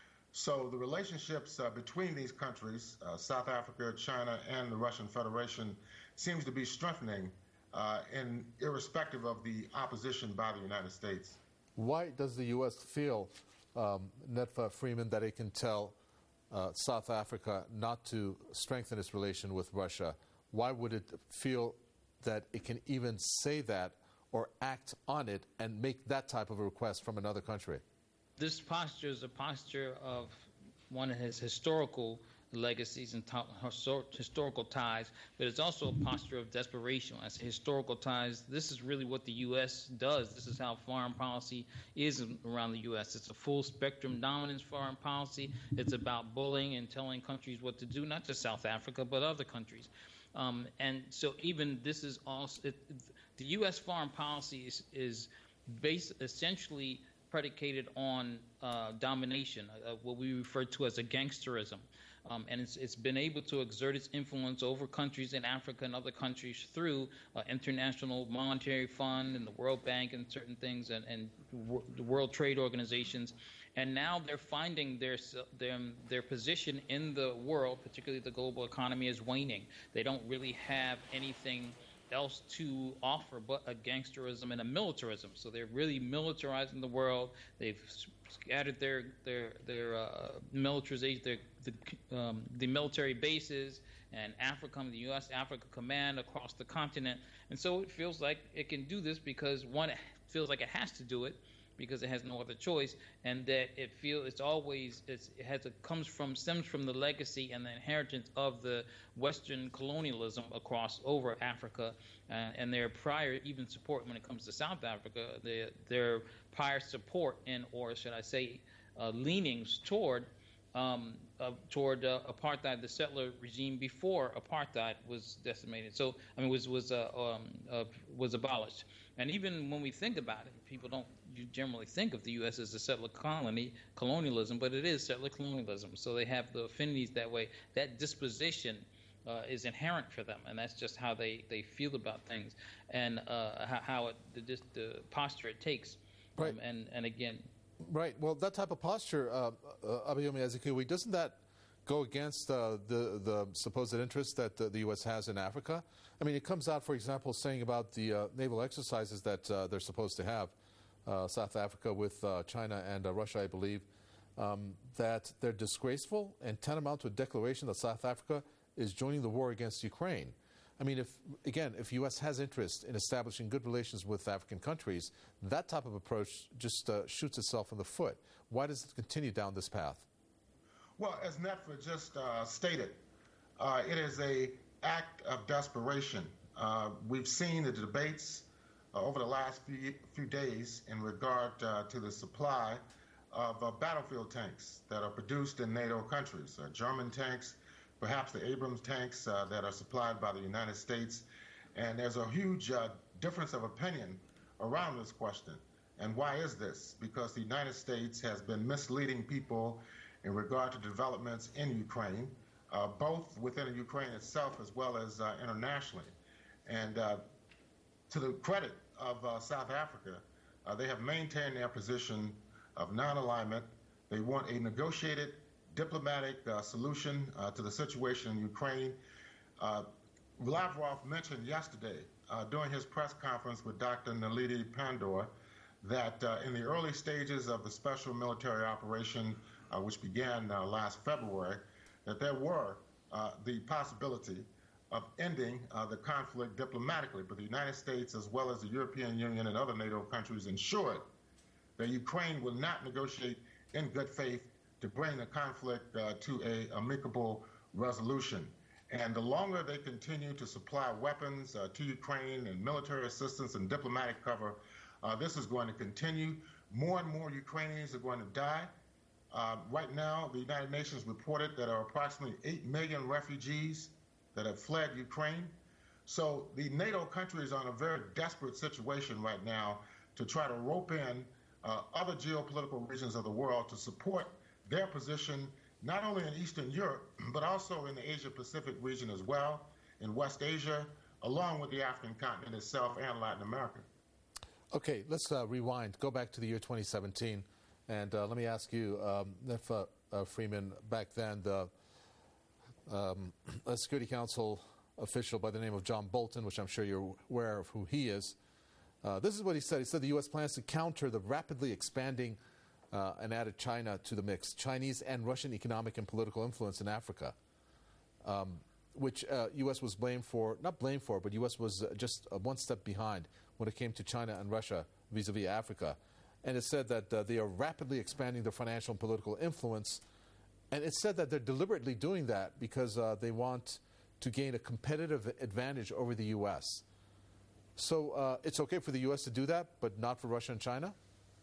So the relationships uh, between these countries, uh, South Africa, China, and the Russian Federation, seems to be strengthening uh, in irrespective of the opposition by the United States. Why does the U S feel, um, Netfa Freeman, that it can tell uh, South Africa not to strengthen its relation with Russia? Why would it feel that it can even say that or act on it and make that type of a request from another country? This posture is a posture of one of his historical legacies and to- historical ties, but it's also a posture of desperation. As historical ties, this is really what the U S does. This is how foreign policy is around the U S. It's a full spectrum dominance foreign policy. It's about bullying and telling countries what to do, not just South Africa, but other countries. Um, and so even this is also, it, the U S foreign policy is, is based essentially predicated on uh, domination, uh, what we refer to as a gangsterism. Um, and it's, it's been able to exert its influence over countries in Africa and other countries through uh, International Monetary Fund and the World Bank and certain things and, and w- the World Trade Organizations. And now they're finding their, their, their position in the world, particularly the global economy, is waning. They don't really have anything else to offer but a gangsterism and a militarism. So they're really militarizing the world. They've scattered their their their uh, militarization, their the, um, the military bases and AFRICOM, the U S Africa Command across the continent. And so it feels like it can do this because one, it feels like it has to do it because it has no other choice, and that it feel it's always it's, it has a, comes from stems from the legacy and the inheritance of the Western colonialism across over Africa, uh, and their prior even support when it comes to South Africa, their their prior support in, or should I say, uh, leanings toward um, uh, toward uh, apartheid, the settler regime before apartheid was decimated. So I mean was was uh, um, uh, was abolished. And even when we think about it, people don't you generally think of the U S as a settler colony, colonialism, but it is settler colonialism. So they have the affinities that way. That disposition uh, is inherent for them, and that's just how they, they feel about things and uh, how, how it, the, the posture it takes. Right. Um, and, and again... Right. Well, that type of posture, uh, uh, Abayomi Azikiwe, doesn't that go against uh, the, the supposed interest that uh, the U S has in Africa? I mean, it comes out, for example, saying about the uh, naval exercises that uh, they're supposed to have, uh, South Africa with uh, China and uh, Russia, I believe, um, that they're disgraceful and tantamount to a declaration that South Africa is joining the war against Ukraine. I mean, if again, if U S has interest in establishing good relations with African countries, that type of approach just uh, shoots itself in the foot. Why does it continue down this path? Well, as Netfa just uh, stated, uh, it is a act of desperation. Uh, we've seen the debates uh, over the last few, few days in regard uh, to the supply of uh, battlefield tanks that are produced in NATO countries, uh, German tanks, perhaps the Abrams tanks uh, that are supplied by the United States. And there's a huge uh, difference of opinion around this question. And why is this? Because the United States has been misleading people in regard to developments in Ukraine, uh, both within Ukraine itself as well as uh, internationally. And uh, to the credit of uh, South Africa, uh, they have maintained their position of non-alignment. They want a negotiated diplomatic uh, solution uh, to the situation in Ukraine. Uh, Lavrov mentioned yesterday uh, during his press conference with Doctor Naledi Pandor that uh, in the early stages of the special military operation, uh, which began uh, last February, that there were uh, the possibility of ending uh, the conflict diplomatically, but the United States as well as the European Union and other NATO countries ensured that Ukraine will not negotiate in good faith to bring the conflict uh, to a amicable resolution. And the longer they continue to supply weapons uh, to Ukraine and military assistance and diplomatic cover, uh, this is going to continue. More and more Ukrainians are going to die. Uh, right now, the United Nations reported that there are approximately eight million refugees that have fled Ukraine. So the NATO countries are in a very desperate situation right now to try to rope in uh, other geopolitical regions of the world to support their position, not only in Eastern Europe, but also in the Asia-Pacific region as well, in West Asia, along with the African continent itself and Latin America. Okay, let's uh, rewind. Go back to the year twenty seventeen. And uh, let me ask you, um, Niffa uh, Freeman, back then, the um, a Security Council official by the name of John Bolton, which I'm sure you're aware of who he is, uh, this is what he said. He said the U S plans to counter the rapidly expanding uh, and added China to the mix, Chinese and Russian economic and political influence in Africa, um, which uh, U S was blamed for, not blamed for, but U S was uh, just uh, one step behind when it came to China and Russia vis-a-vis Africa. And it said that uh, they are rapidly expanding their financial and political influence. And it said that they're deliberately doing that because uh, they want to gain a competitive advantage over the U S. So uh, it's okay for the U S to do that, but not for Russia and China?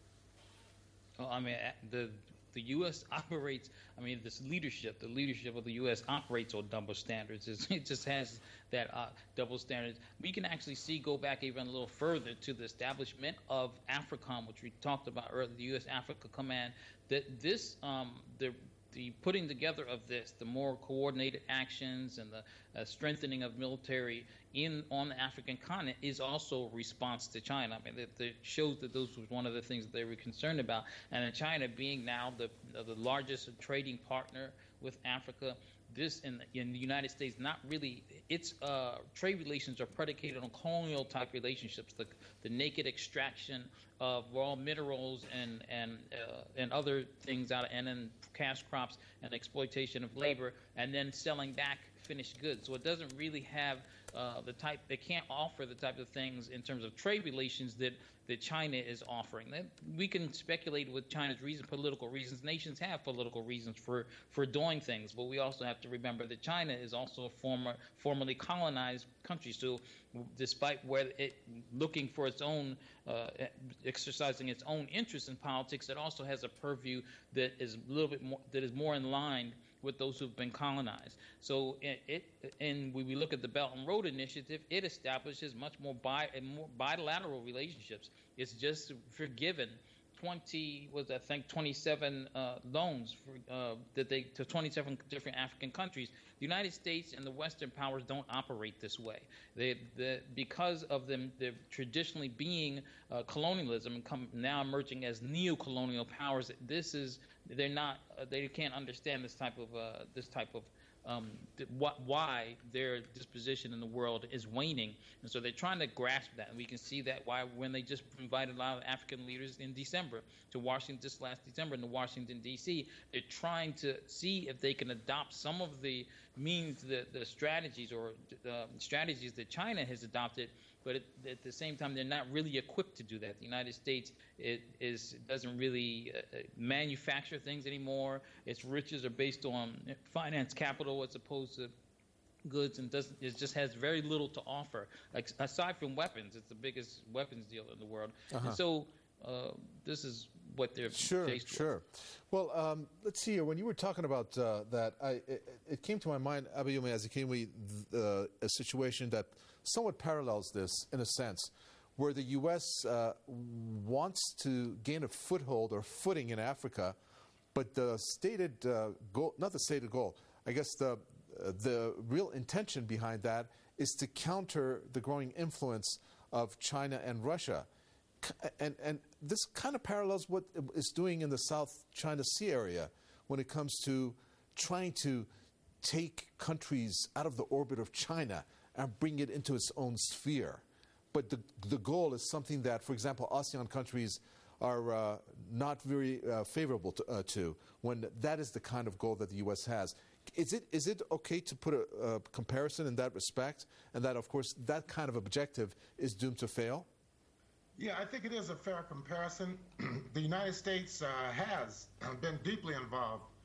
Well, I mean, the the U S operates, I mean, this leadership, the leadership of the U S operates on double standards. It's, it just has that uh, double standards. We can actually see, go back even a little further to the establishment of AFRICOM, which we talked about earlier, the U S Africa Command, that this, um, the the putting together of this, the more coordinated actions and the uh, strengthening of military in on the African continent is also a response to China. I mean, it, it shows that those was one of the things that they were concerned about. And in China being now the uh, the largest trading partner with Africa, this in the, in the United States, not really, its uh, trade relations are predicated on colonial type relationships, the the naked extraction of raw minerals and and uh, and other things out of, and then cash crops and exploitation of labor, and then selling back finished goods. So it doesn't really have uh, the type, they can't offer the type of things in terms of trade relations that, that China is offering. That we can speculate with China's reason, political reasons. Nations have political reasons for, for doing things, but we also have to remember that China is also a former formerly colonized country. So despite where it looking for its own, uh, exercising its own interest in politics, it also has a purview that is a little bit more, that is more in line with those who've been colonized. So it, it and when we look at the Belt and Road Initiative, it establishes much more, bi, more bilateral relationships. It's just forgiven twenty was I think twenty-seven uh, loans for, uh, that they to twenty-seven different African countries. The United States and the Western powers don't operate this way. They, the, because of them, they're traditionally being uh, colonialism and come now emerging as neo-colonial powers. This is they're not uh, they can't understand this type of uh, this type of um, th- wh- why their disposition in the world is waning, and so they're trying to grasp that. And we can see that why when they just invited a lot of African leaders in December to Washington, just last December in Washington D C, they're trying to see if they can adopt some of the means, the, the strategies or uh, strategies that China has adopted. But at, at the same time, they're not really equipped to do that. The United States it is doesn't really uh, manufacture things anymore. Its riches are based on finance capital as opposed to goods, and doesn't it just has very little to offer. Like, aside from weapons, it's the biggest weapons deal in the world. Uh-huh. And so uh, this is what they're sure, faced with. Sure. Well, um, let's see here. When you were talking about uh, that, I, it, it came to my mind, Abayomi Azikiwe, uh, a situation that somewhat parallels this in a sense, where the U S uh, wants to gain a foothold or footing in Africa, but the stated uh, goal, not the stated goal, I guess the, uh, the real intention behind that is to counter the growing influence of China and Russia. And, and this kind of parallels what it's doing in the South China Sea area when it comes to trying to take countries out of the orbit of China and bring it into its own sphere. But the the goal is something that, for example, ASEAN countries are uh, not very uh, favorable to, uh, to when that is the kind of goal that the U S has. Is it is it okay to put a, a comparison in that respect, and that, of course, that kind of objective is doomed to fail? Yeah, I think it is a fair comparison. The United States uh, has been deeply involved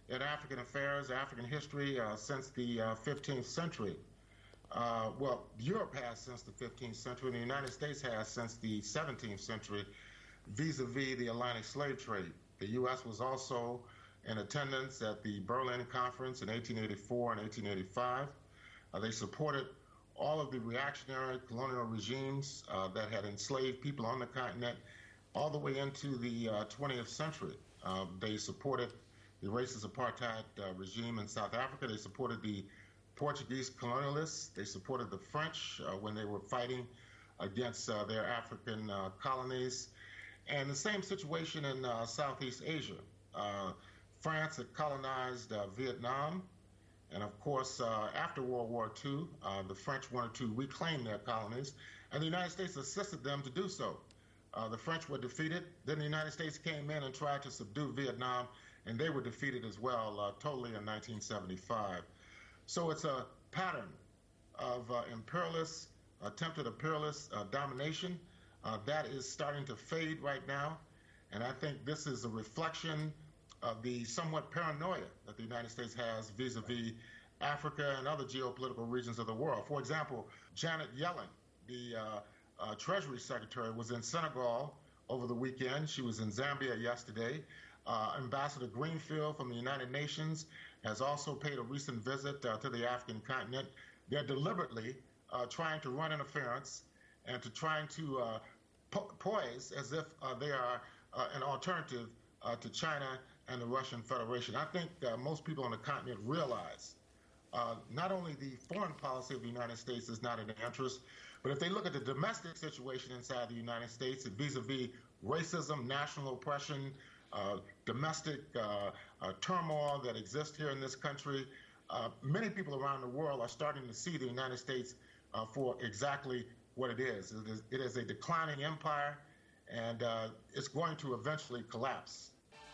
in African affairs, African history uh, since the uh, fifteenth century. Uh, well, Europe has since the fifteenth century, and the United States has since the seventeenth century, vis-a-vis the Atlantic slave trade. The U S was also in attendance at the Berlin Conference in eighteen eighty-four and eighteen eighty-five. Uh, they supported all of the reactionary colonial regimes uh, that had enslaved people on the continent all the way into the uh, twentieth century. Uh, they supported the racist apartheid uh, regime in South Africa. They supported the Portuguese colonialists. They supported the French uh, when they were fighting against uh, their African uh, colonies. And the same situation in uh, Southeast Asia. Uh, France had colonized uh, Vietnam. And of course, uh, after World War Two, uh, the French wanted to reclaim their colonies, and the United States assisted them to do so. Uh, the French were defeated. Then the United States came in and tried to subdue Vietnam, and they were defeated as well, uh, totally in nineteen seventy-five. So it's a pattern of uh, imperialist, attempted imperialist uh, domination uh, that is starting to fade right now. And I think this is a reflection of the somewhat paranoia that the United States has vis-a-vis Africa and other geopolitical regions of the world. For example, Janet Yellen, the uh, uh, Treasury Secretary, was in Senegal over the weekend. She was in Zambia yesterday. Uh, Ambassador Greenfield from the United Nations has also paid a recent visit uh, to the African continent. They're deliberately uh, trying to run interference and to trying to uh, po- poise as if uh, they are uh, an alternative uh, to China and the Russian Federation. I think uh, most people on the continent realize uh, not only the foreign policy of the United States is not in their interest, but if they look at the domestic situation inside the United States vis-a-vis racism, national oppression, uh, domestic uh, uh, turmoil that exists here in this country, uh, many people around the world are starting to see the United States uh, for exactly what it is. It is, it is a declining empire, and uh, it's going to eventually collapse.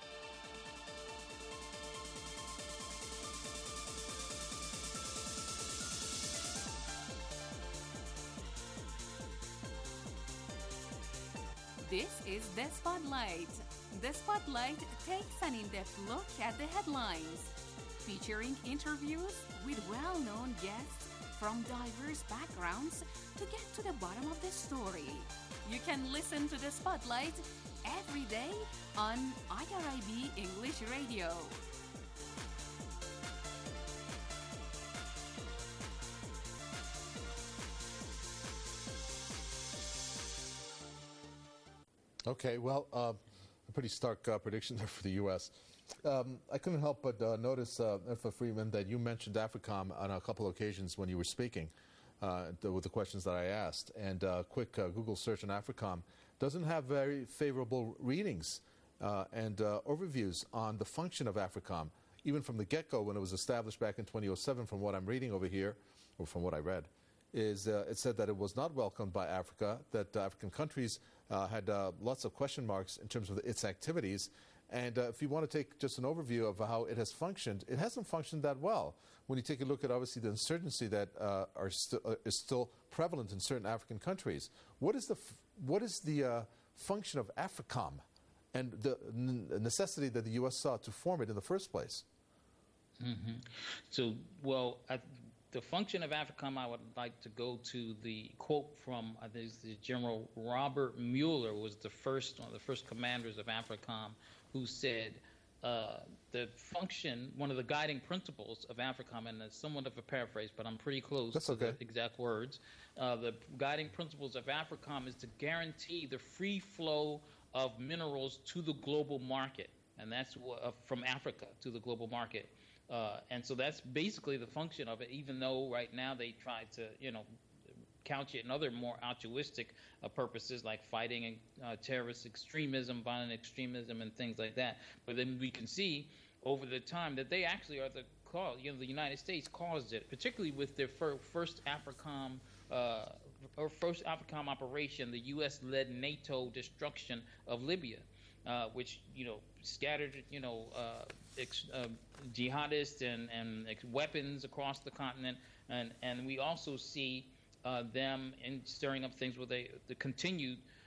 This is The Spotlight. The Spotlight takes an in-depth look at the headlines, featuring interviews with well-known guests from diverse backgrounds to get to the bottom of the story. You can listen to The Spotlight every day on I R I B English Radio. Okay, well, uh, a pretty stark uh, prediction there for the U S Um, I couldn't help but uh, notice, uh, Effa Freeman, that you mentioned AFRICOM on a couple of occasions when you were speaking uh, the, with the questions that I asked. And a uh, quick uh, Google search on AFRICOM doesn't have very favorable readings uh, and uh, overviews on the function of AFRICOM, even from the get-go when it was established back in twenty oh seven, from what I'm reading over here, or from what I read. Is uh, it said that it was not welcomed by Africa, that uh, African countries uh, had uh, lots of question marks in terms of its activities. And uh, if you want to take just an overview of how it has functioned, it hasn't functioned that well. When you take a look at, obviously, the insurgency that uh, are st- uh, is still prevalent in certain African countries, what is the, f- what is the uh, function of AFRICOM and the n- necessity that the U S saw to form it in the first place? Mm-hmm. So, well, I the function of AFRICOM, I would like to go to the quote from, I think the General Robert Mueller was the first, one of the first commanders of AFRICOM, who said uh, the function, one of the guiding principles of AFRICOM, and it's somewhat of a paraphrase, but I'm pretty close That's to okay. the exact words, uh, the guiding principles of AFRICOM is to guarantee the free flow of minerals to the global market, and that's uh, from Africa to the global market. Uh, and so that's basically the function of it, even though right now they try to, you know, couch it in other more altruistic uh, purposes like fighting uh, terrorist extremism, violent extremism, and things like that. But then we can see over the time that they actually are the cause, you know, the United States caused it, particularly with their fir- first AFRICOM, uh, or first AFRICOM operation, the U S-led NATO destruction of Libya. Uh, which, you know, scattered, you know, uh, ex, uh, jihadists and, and ex- weapons across the continent. And, and we also see uh, them in stirring up things where they, the continued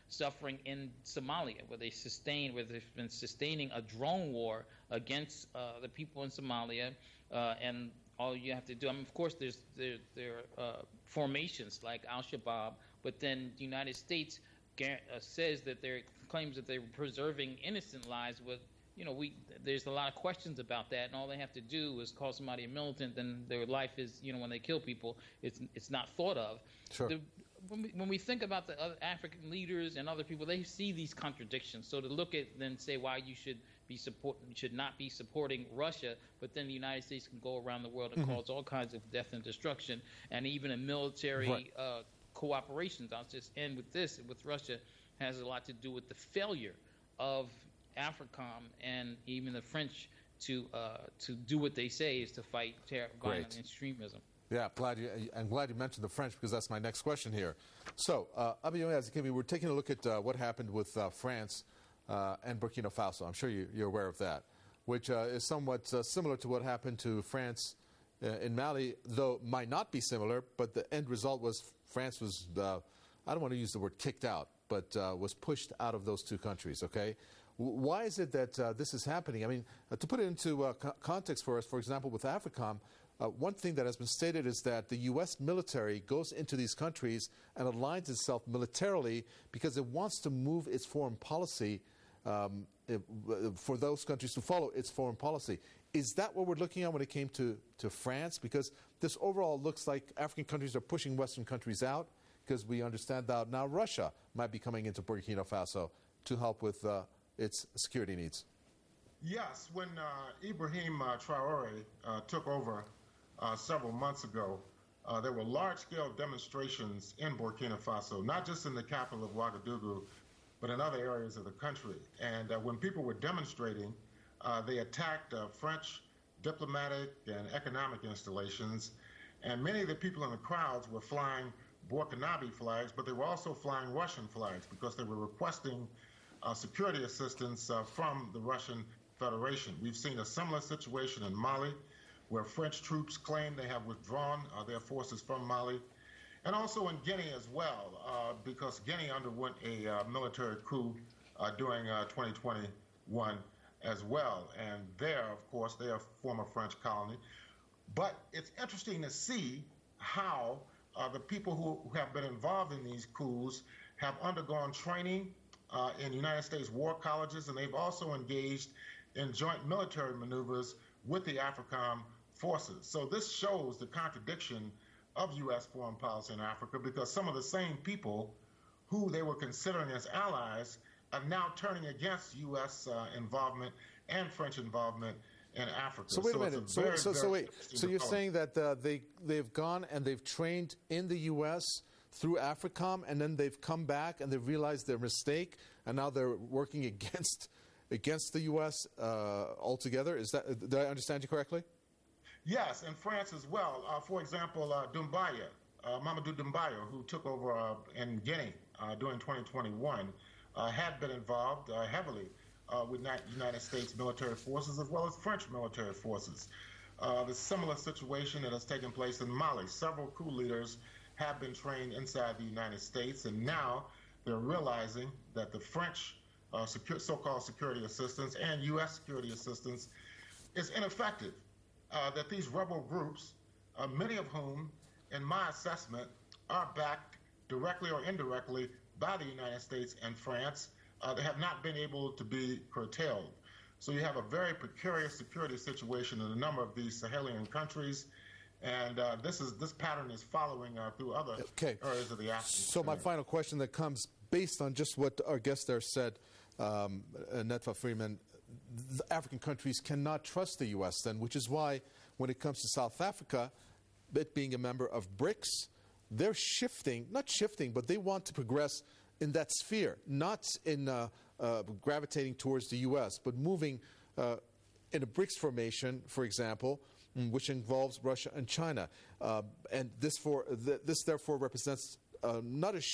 suffering in Somalia, where they sustain, where they've been sustaining a drone war against uh, the people in Somalia, uh, and all you have to do. I mean, of course, there's there there are uh, formations like Al Shabaab, but then the United States uh, says that they're claims that they're preserving innocent lives. With you know, we there's a lot of questions about that, and all they have to do is call somebody a militant, then their life is, you know, when they kill people, it's it's not thought of. Sure. The, when we, when we think about the other African leaders and other people, they see these contradictions. So to look at then say why you should be support should not be supporting Russia, but then the United States can go around the world and Mm-hmm. cause all kinds of death and destruction, and even a military Right. uh, cooperation. I'll just end with this: with Russia, has a lot to do with the failure of AFRICOM and even the French to uh, to do what they say is to fight terror, violent Great. extremism. Yeah, glad you, I'm glad you mentioned the French, because that's my next question here. So, uh, Abiyomi Azikiwe, we're taking a look at uh, what happened with uh, France uh, and Burkina Faso. I'm sure you, you're aware of that, which uh, is somewhat uh, similar to what happened to France uh, in Mali, though might not be similar, but the end result was France was, uh, I don't want to use the word kicked out, but uh, was pushed out of those two countries, okay? W- Why is it that uh, this is happening? I mean, uh, to put it into uh, co- context for us, for example, with AFRICOM, Uh, one thing that has been stated is that the U S military goes into these countries and aligns itself militarily because it wants to move its foreign policy um, it, for those countries to follow its foreign policy. Is that what we're looking at when it came to, to France? Because this overall looks like African countries are pushing Western countries out, because we understand that now Russia might be coming into Burkina Faso to help with uh, its security needs. Yes, when uh, Ibrahim uh, Traore uh, took over Uh, several months ago, uh, there were large-scale demonstrations in Burkina Faso, not just in the capital of Ouagadougou, but in other areas of the country. And uh, when people were demonstrating, uh, they attacked uh, French diplomatic and economic installations, and many of the people in the crowds were flying Burkinabe flags, but they were also flying Russian flags because they were requesting uh, security assistance uh, from the Russian Federation. We've seen a similar situation in Mali, where French troops claim they have withdrawn uh, their forces from Mali, and also in Guinea as well, uh, because Guinea underwent a uh, military coup uh, during uh, twenty twenty-one as well. And there, of course, they are a former French colony. But it's interesting to see how uh, the people who, who have been involved in these coups have undergone training uh, in United States war colleges, and they've also engaged in joint military maneuvers with the AFRICOM forces. So this shows the contradiction of U S foreign policy in Africa, because some of the same people who they were considering as allies are now turning against U S uh, involvement and French involvement in Africa. So wait a so minute. a So, very, so, so very wait. So you're development. saying that uh, they they've gone and they've trained in the U S through AFRICOM, and then they've come back and they've realized their mistake, and now they're working against against the U S uh, altogether? Is that, did I understand you correctly? Yes, and France as well. Uh, for example, uh, Doumbouya, uh, Mamadou Doumbouya, who took over uh, in Guinea uh, during twenty twenty-one, uh, had been involved uh, heavily uh, with United States military forces as well as French military forces. Uh, the similar situation that has taken place in Mali. Several coup leaders have been trained inside the United States, and now they're realizing that the French uh, secure, so-called security assistance and U S security assistance is ineffective. Uh, that these rebel groups, uh, many of whom, in my assessment, are backed directly or indirectly by the United States and France, uh, they have not been able to be curtailed. So you have a very precarious security situation in a number of these Sahelian countries, and uh, this is this pattern is following uh, through other Okay. areas of the African So my final question that comes based on just what our guest there said, um, uh, Netfa Freeman, the African countries cannot trust the U S then, which is why when it comes to South Africa, it being a member of BRICS, they're shifting, not shifting, but they want to progress in that sphere, not in uh, uh, gravitating towards the U S, but moving uh, in a BRICS formation, for example, mm, which involves Russia and China. Uh, and this, for, th- this therefore represents uh, not a